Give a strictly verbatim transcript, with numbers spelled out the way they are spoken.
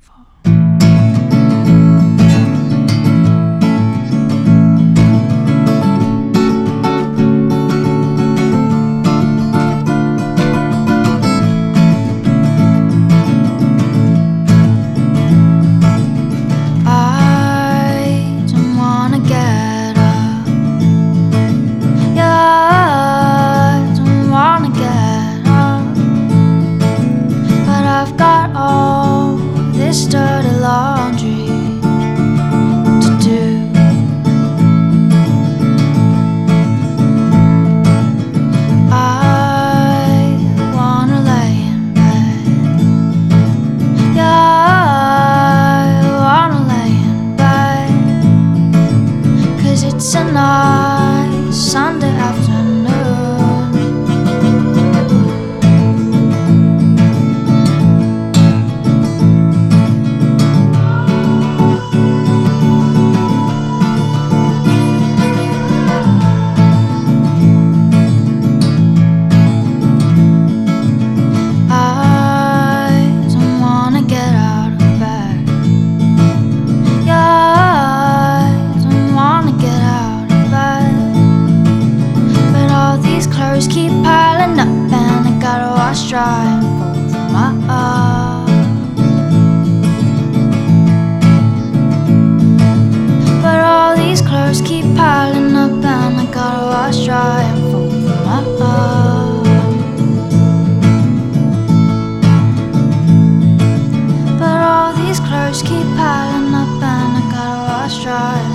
Dirty laundry to do. I wanna lay in bed. Yeah, I wanna lay in bed, 'cause it's a nice Sunday afternoon. Keep piling up and I gotta wash dry and fold them up. But all these clothes keep piling up and I gotta wash dry and fold them up. But all these clothes keep piling up and I gotta wash dry.